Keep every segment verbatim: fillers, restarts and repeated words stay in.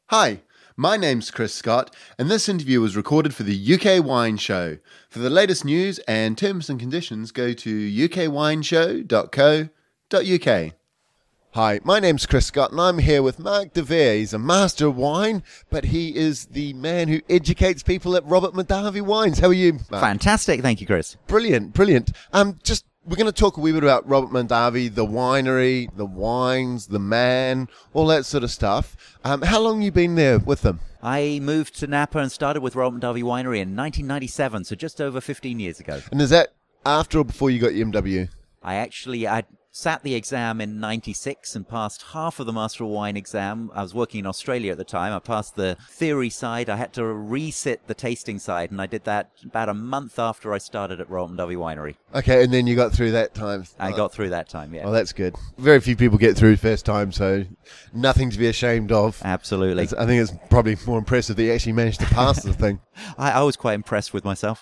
Hi, my name's Chris Scott, and this interview was recorded for the U K Wine Show. For the latest news and terms and conditions, go to u k wine show dot co dot u k. Hi, my name's Chris Scott, and I'm here with Mark de Vere. He's a master of wine, but he is the man who educates people at Robert Mondavi Wines. How are you, Mark? Fantastic, thank you, Chris. Brilliant, brilliant. Um, just We're going to talk a wee bit about Robert Mondavi, the winery, the wines, the man, all that sort of stuff. Um, how long have you been there with them? I moved to Napa and started with Robert Mondavi Winery in nineteen ninety-seven, so just over fifteen years ago. And is that after or before you got your M W? I actually, I sat the exam in ninety-six and passed half of the Master of Wine exam. I was working in Australia at the time. I passed the theory side. I had to resit the tasting side, and I did that about a month after I started at Robert Mondavi Winery. Okay, and then you got through that time. I got through that time, yeah. Oh, that's good. Very few people get through first time, so nothing to be ashamed of. Absolutely. It's, I think it's probably more impressive that you actually managed to pass the thing. I, I was quite impressed with myself.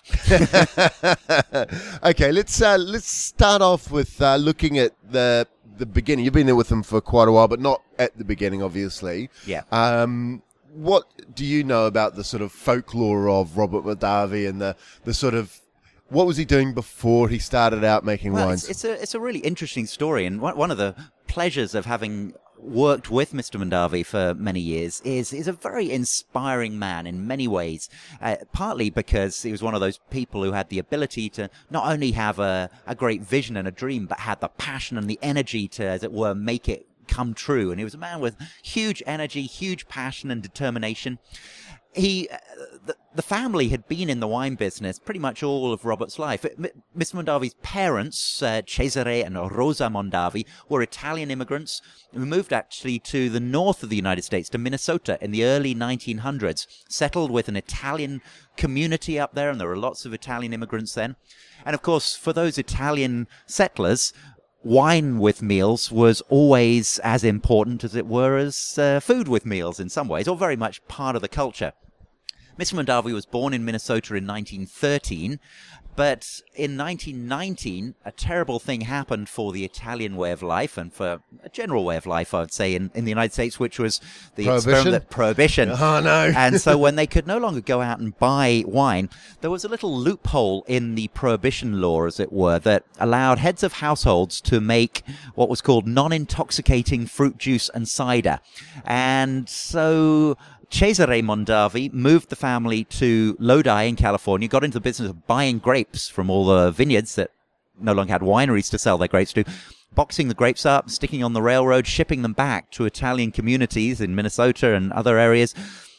Okay, let's uh, let's start off with uh, looking at the the beginning. You've been there with them for quite a while, but not at the beginning, obviously. Yeah. Um, what do you know about the sort of folklore of Robert Mondavi and the the sort of what was he doing before he started out making well, wines? It's, it's a it's a really interesting story, and one one of the pleasures of having worked with Mister Mondavi for many years is is a very inspiring man in many ways, uh, partly because he was one of those people who had the ability to not only have a, a great vision and a dream, but had the passion and the energy to, as it were, make it come true. And he was a man with huge energy, huge passion and determination. He, uh, the, the family had been in the wine business pretty much all of Robert's life. Mister Mondavi's parents, uh, Cesare and Rosa Mondavi, were Italian immigrants who moved actually to the north of the United States, to Minnesota, in the early nineteen hundreds, settled with an Italian community up there, and there were lots of Italian immigrants then. And of course, for those Italian settlers, wine with meals was always as important, as it were, as uh, food with meals in some ways, or very much part of the culture. Mister Mondavi was born in Minnesota in nineteen thirteen, but in nineteen nineteen, a terrible thing happened for the Italian way of life and for a general way of life, I would say, in, in the United States, which was the Prohibition? experiment prohibition. Oh, no. And so when they could no longer go out and buy wine, there was a little loophole in the prohibition law, as it were, that allowed heads of households to make what was called non-intoxicating fruit juice and cider. And so Cesare Mondavi moved the family to Lodi in California, got into the business of buying grapes from all the vineyards that no longer had wineries to sell their grapes to, boxing the grapes up, sticking on the railroad, shipping them back to Italian communities in Minnesota and other areas.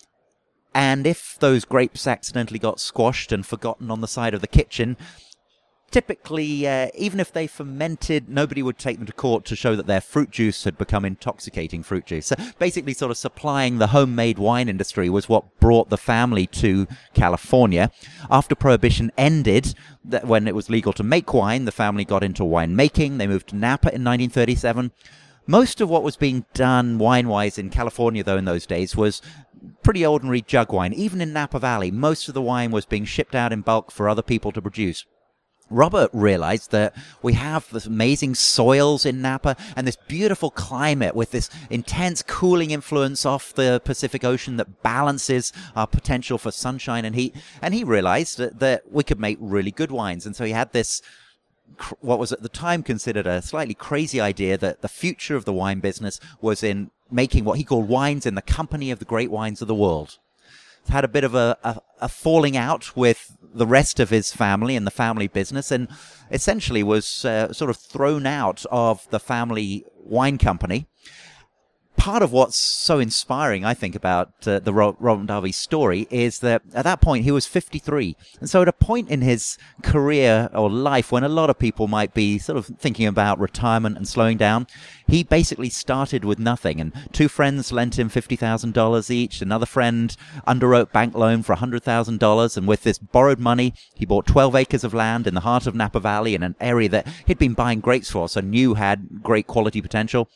And if those grapes accidentally got squashed and forgotten on the side of the kitchen, typically, uh, even if they fermented, nobody would take them to court to show that their fruit juice had become intoxicating fruit juice. So basically, sort of supplying the homemade wine industry was what brought the family to California. After Prohibition ended, that when it was legal to make wine, the family got into winemaking. They moved to Napa in nineteen thirty-seven. Most of what was being done wine-wise in California, though, in those days was pretty ordinary jug wine. Even in Napa Valley, most of the wine was being shipped out in bulk for other people to produce. Robert realized that we have this amazing soils in Napa and this beautiful climate with this intense cooling influence off the Pacific Ocean that balances our potential for sunshine and heat. And he realized that, that we could make really good wines. And so he had this, what was at the time considered a slightly crazy idea, that the future of the wine business was in making what he called wines in the company of the great wines of the world. Had a bit of a, a, a falling out with the rest of his family and the family business, and essentially was uh, sort of thrown out of the family wine company. Part of what's so inspiring, I think, about uh, the Robert Mondavi story is that at that point he was fifty-three. And so at a point in his career or life when a lot of people might be sort of thinking about retirement and slowing down, he basically started with nothing. And two friends lent him fifty thousand dollars each. Another friend underwrote bank loan for one hundred thousand dollars. And with this borrowed money, he bought twelve acres of land in the heart of Napa Valley in an area that he'd been buying grapes for, so knew had great quality potential.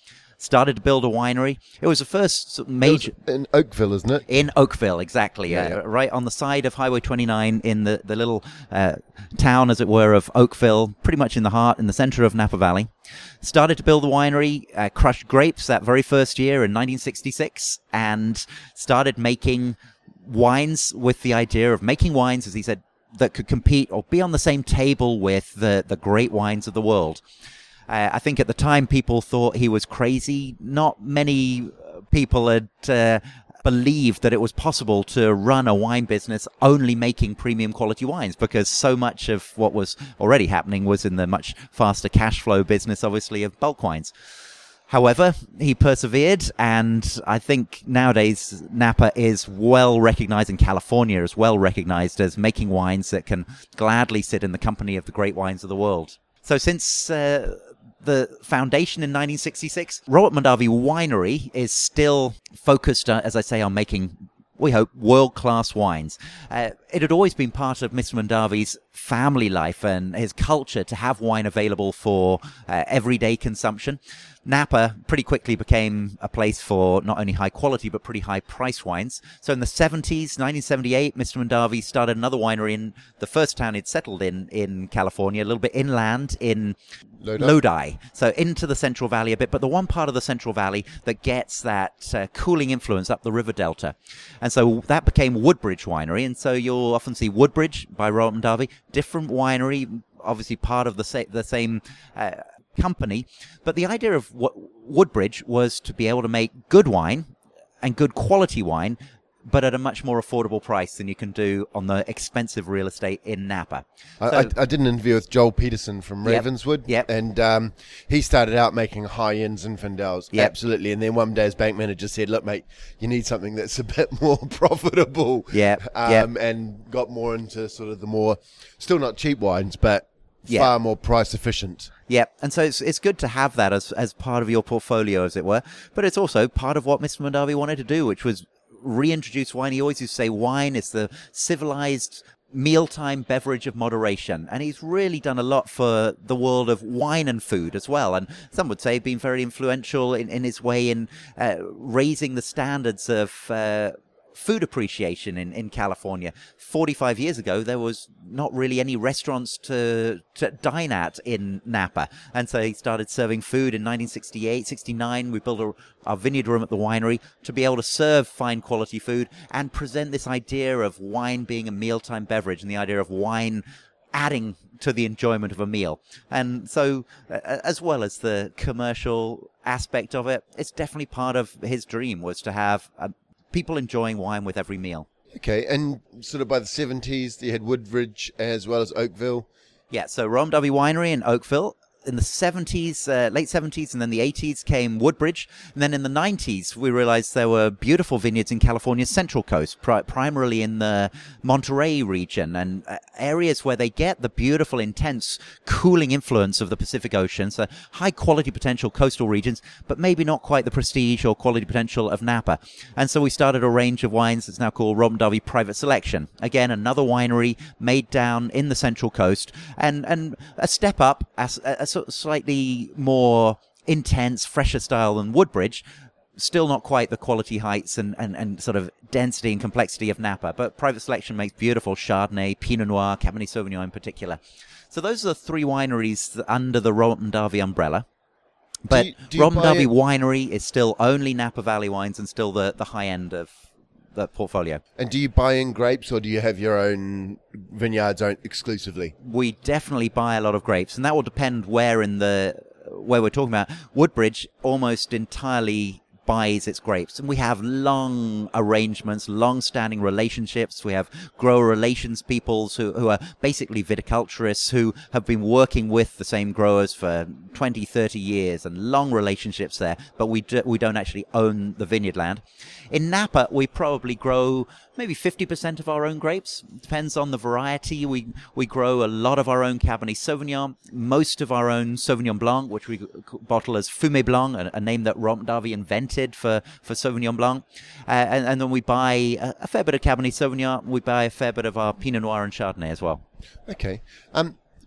started to build a winery. It was the first sort of major... in Oakville, isn't it? In Oakville, exactly. Yeah, uh, yeah. Right on the side of Highway twenty-nine in the, the little uh, town, as it were, of Oakville, pretty much in the heart, in the center of Napa Valley. Started to build the winery, uh, crushed grapes that very first year in nineteen sixty-six, and started making wines with the idea of making wines, as he said, that could compete or be on the same table with the, the great wines of the world. Uh, I think at the time people thought he was crazy. Not many people had uh, believed that it was possible to run a wine business only making premium quality wines, because so much of what was already happening was in the much faster cash flow business, obviously, of bulk wines. However, he persevered, and I think nowadays Napa is well recognized, and California is well recognized as making wines that can gladly sit in the company of the great wines of the world. So since uh, the foundation in nineteen sixty-six, Robert Mondavi Winery is still focused, uh, as I say, on making, we hope, world-class wines. Uh, it had always been part of Mister Mondavi's family life and his culture to have wine available for uh, everyday consumption. Napa pretty quickly became a place for not only high quality but pretty high price wines. So in the seventies, nineteen seventy-eight, Mister Mondavi started another winery in the first town he'd settled in, in California, a little bit inland in Lodi. Lodi. So into the Central Valley a bit, but the one part of the Central Valley that gets that uh, cooling influence up the river delta. And so that became Woodbridge Winery. And so you'll often see Woodbridge by Robert Mondavi, different winery, obviously part of the, sa- the same uh, company. But the idea of what Woodbridge was to be able to make good wine and good quality wine, but at a much more affordable price than you can do on the expensive real estate in Napa. I, So- I, I did an interview with Joel Peterson from Yep, Ravenswood, yep. and um, he started out making high-end Zinfandels, Yep. absolutely. And then one day his bank manager said, "Look, mate, you need something that's a bit more profitable." Yep, um, yep. and got more into sort of the more, still not cheap wines, but Yep. far more price efficient. Yeah, and so it's it's good to have that as as part of your portfolio, as it were. But it's also part of what Mister Mondavi wanted to do, which was reintroduce wine. He always used to say wine is the civilized mealtime beverage of moderation, and he's really done a lot for the world of wine and food as well. And some would say been very influential in, in his way in uh, raising the standards of uh, food appreciation in, in California. forty-five years ago, there was not really any restaurants to, to dine at in Napa. And so he started serving food in nineteen sixty-eight, sixty-nine. We built a, our vineyard room at the winery to be able to serve fine quality food and present this idea of wine being a mealtime beverage and the idea of wine adding to the enjoyment of a meal. And so, uh, as well as the commercial aspect of it, it's definitely part of his dream was to have a people enjoying wine with every meal. Okay, and sort of by the seventies, they had Woodbridge as well as Oakville. Yeah, so Robert Mondavi Winery in Oakville. In the seventies, uh, late seventies, and then the eighties came Woodbridge. And then in the nineties, we realized there were beautiful vineyards in California's Central Coast, pri- primarily in the Monterey region, and uh, areas where they get the beautiful, intense, cooling influence of the Pacific Ocean. So high-quality potential coastal regions, but maybe not quite the prestige or quality potential of Napa. And so we started a range of wines that's now called Robert Mondavi Private Selection. Again, another winery made down in the Central Coast, and, and a step up, as a, a sort of slightly more intense, fresher style than Woodbridge. Still not quite the quality heights and, and, and sort of density and complexity of Napa, but Private Selection makes beautiful Chardonnay, Pinot Noir, Cabernet Sauvignon in particular. So those are the three wineries under the Robert Mondavi umbrella. But Do you- do you Robert buy Mondavi it- Winery is still only Napa Valley wines and still the, the high end of the portfolio. And do you buy in grapes, or do you have your own vineyards own exclusively? We definitely buy a lot of grapes, and that will depend where in the where we're talking about. Woodbridge almost entirely buys its grapes, and we have long arrangements, long-standing relationships. We have grower relations peoples who, who are basically viticulturists who have been working with the same growers for twenty, thirty years, and long relationships there, but we, do, we don't actually own the vineyard land. In Napa, we probably grow maybe fifty percent of our own grapes. Depends on the variety. We we grow a lot of our own Cabernet Sauvignon, most of our own Sauvignon Blanc, which we bottle as Fumé Blanc, a, a name that Robert Mondavi invented for, for Sauvignon Blanc. Uh, and, and then we buy a, a fair bit of Cabernet Sauvignon. We buy a fair bit of our Pinot Noir and Chardonnay as well. Okay. Um,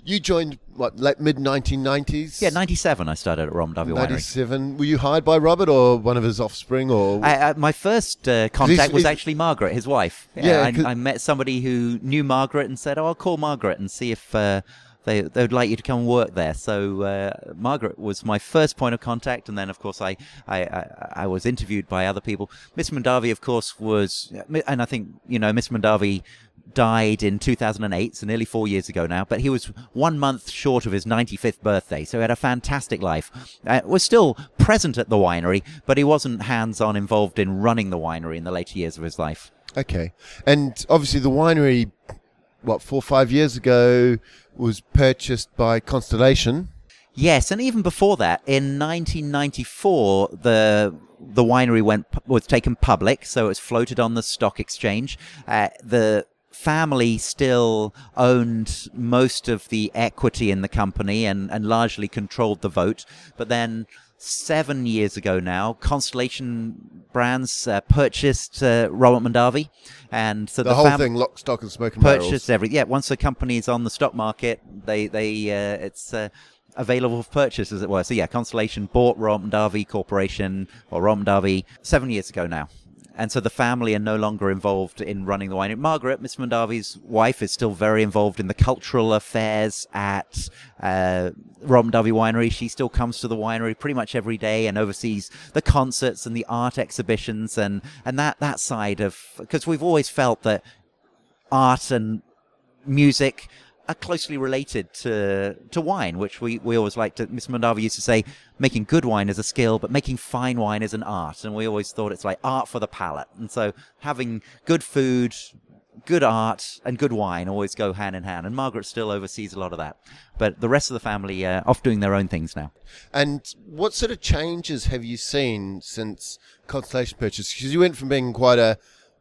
you joined, what, late mid nineteen nineties? Yeah, ninety-seven I started at Rom Darby Winery. ninety-seven. Were you hired by Robert or one of his offspring? Or I, uh, my first uh, contact he's- was he's- actually Margaret, his wife. Yeah, 'cause- I, I met somebody who knew Margaret and said, "Oh, I'll call Margaret and see if uh, they they would like you to come and work there." So uh, Margaret was my first point of contact, and then of course I I, I, I was interviewed by other people. Mister Mondavi, of course, was, and I think you know Mister Mondavi died in two thousand eight, so nearly four years ago now, but he was one month short of his ninety-fifth birthday, so he had a fantastic life. Uh, was still present at the winery, but he wasn't hands-on involved in running the winery in the later years of his life. Okay. And obviously the winery, what, four or five years ago, was purchased by Constellation. Yes, and even before that, in nineteen ninety-four, the the winery went was taken public, so it was floated on the stock exchange. Uh, the family still owned most of the equity in the company and, and largely controlled the vote. But then seven years ago now, Constellation Brands uh, purchased uh, Robert Mondavi. And so The, the, whole fam- thing, lock, stock and smoke and purchased barrels. every yeah. Once the company's on the stock market, they they uh, it's uh, available for purchase, as it were. So yeah, Constellation bought Robert Mondavi Corporation or Robert Mondavi seven years ago now. And so the family are no longer involved in running the winery. Margaret, Miss Mondavi's wife, is still very involved in the cultural affairs at uh, Robert Mondavi Winery. She still comes to the winery pretty much every day and oversees the concerts and the art exhibitions and, and that, that side of... Because we've always felt that art and music are closely related to to wine, which we, we always like to... Miss Mondavi used to say, making good wine is a skill, but making fine wine is an art. And we always thought it's like art for the palate. And so having good food, good art, and good wine always go hand in hand. And Margaret still oversees a lot of that. But the rest of the family are off doing their own things now. And what sort of changes have you seen since Constellation purchase? Because you went from being quite a,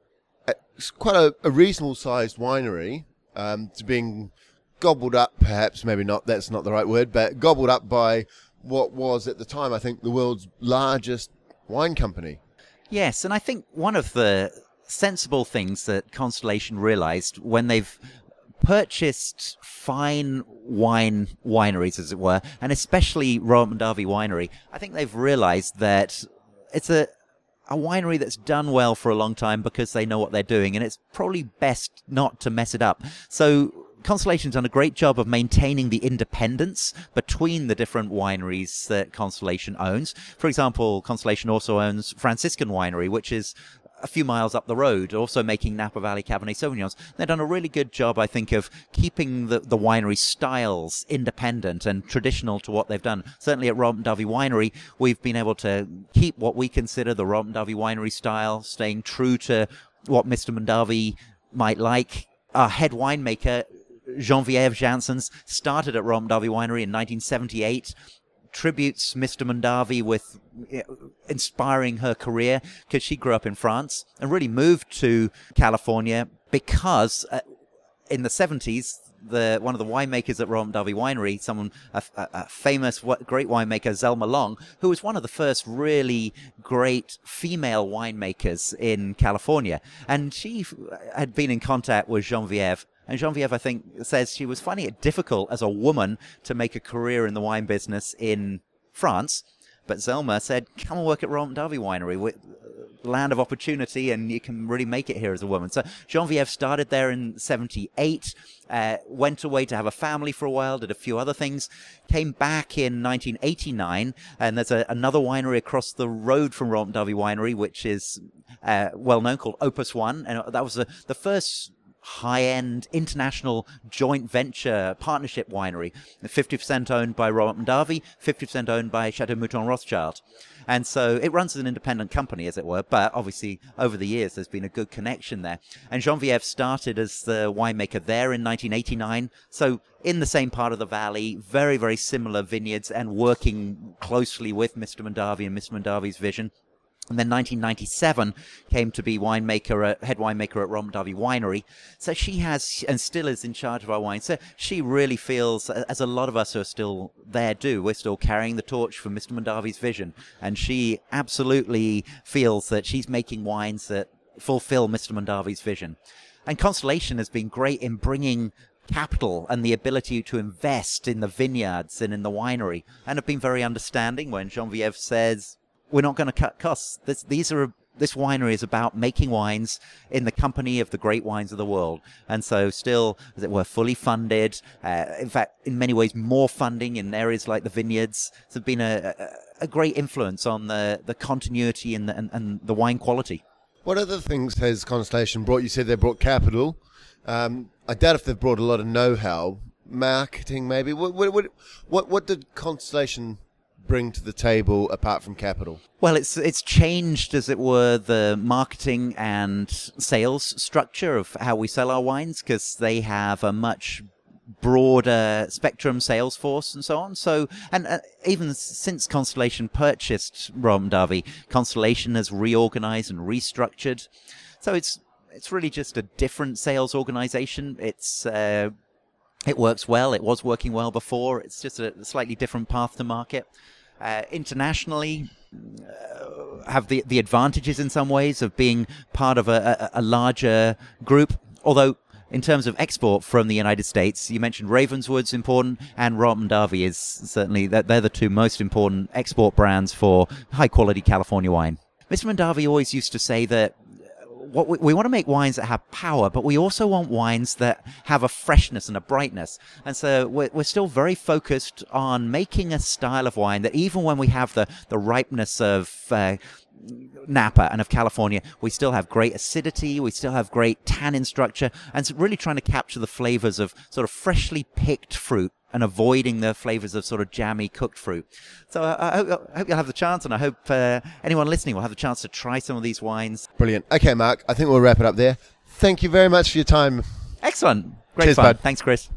a quite a, a reasonable-sized winery um, to being gobbled up, perhaps, maybe not, that's not the right word, but gobbled up by what was at the time, I think, the world's largest wine company. Yes, and I think one of the sensible things that Constellation realized when they've purchased fine wine wineries, as it were, and especially Robert Mondavi Winery, I think they've realized that it's a a winery that's done well for a long time because they know what they're doing, and it's probably best not to mess it up. So Constellation's done a great job of maintaining the independence between the different wineries that Constellation owns. For example, Constellation also owns Franciscan Winery, which is a few miles up the road, also making Napa Valley Cabernet Sauvignons. They've done a really good job, I think, of keeping the, the winery styles independent and traditional to what they've done. Certainly at Robert Mondavi Winery, we've been able to keep what we consider the Robert Mondavi Winery style, staying true to what Mister Mondavi might like. Our head winemaker, Geneviève Janssens, started at Robert Mondavi Winery in nineteen seventy-eight, tributes Mister Mondavi with inspiring her career because she grew up in France and really moved to California because uh, in the seventies, the one of the winemakers at Robert Mondavi Winery, someone a, a, a famous great winemaker, Zelma Long, who was one of the first really great female winemakers in California, and she had been in contact with Geneviève. And Geneviève, I think, says she was finding it difficult as a woman to make a career in the wine business in France. But Zelma said, come and work at Robert Mondavi Winery, with land of opportunity, and you can really make it here as a woman. So Geneviève started there in seventy-eight, uh, went away to have a family for a while, did a few other things, came back in nineteen eighty-nine, and there's a, another winery across the road from Robert Mondavi Winery, which is uh, well-known, called Opus One, and that was the, the first high-end international joint venture partnership winery, fifty percent owned by Robert Mondavi, fifty percent owned by Chateau Mouton Rothschild. And so it runs as an independent company, as it were, but obviously over the years there's been a good connection there. And Geneviève started as the winemaker there in nineteen eighty-nine, so in the same part of the valley, very, very similar vineyards, and working closely with Mister Mondavi and Mister Mondavi's vision. And then nineteen ninety-seven came to be winemaker, at, head winemaker at Robert Mondavi Winery. So she has, and still is in charge of our wine. So she really feels, as a lot of us who are still there do, we're still carrying the torch for Mister Mondavi's vision. And she absolutely feels that she's making wines that fulfill Mister Mondavi's vision. And Constellation has been great in bringing capital and the ability to invest in the vineyards and in the winery, and have been very understanding when Geneviève says, we're not going to cut costs. This, these are This winery is about making wines in the company of the great wines of the world. And so still, as it were, fully funded. Uh, in fact, in many ways, more funding in areas like the vineyards. It's been a, a, a great influence on the, the continuity and the, and, and the wine quality. What other things has Constellation brought? You said they brought capital. Um, I doubt if they've brought a lot of know-how. Marketing, maybe. What, what, what, what, what did Constellation bring to the table apart from capital? Well, it's it's changed, as it were, the marketing and sales structure of how we sell our wines, because they have a much broader spectrum sales force and so on. So, and uh, even since Constellation purchased Robert Mondavi, Constellation has reorganized and restructured. So it's it's really just a different sales organization. It's uh, it works well. It was working well before. It's just a slightly different path to market. Uh, internationally, uh, have the the advantages in some ways of being part of a, a, a larger group. Although, in terms of export from the United States, you mentioned Ravenswood's important, and Robert Mondavi is certainly, that they're the two most important export brands for high quality California wine. Mister Mondavi always used to say that what we, we want to make wines that have power, but we also want wines that have a freshness and a brightness. And so we're, we're still very focused on making a style of wine that even when we have the, the ripeness of uh, Napa and of California, we still have great acidity, we still have great tannin structure, and so really trying to capture the flavors of sort of freshly picked fruit and avoiding the flavors of sort of jammy cooked fruit. So uh, I, hope, I hope you'll have the chance, and I hope uh, anyone listening will have the chance to try some of these wines. Brilliant. Okay, Mark, I think we'll wrap it up there. Thank you very much for your time. Excellent. Great Cheers, fun. bud. Thanks, Chris.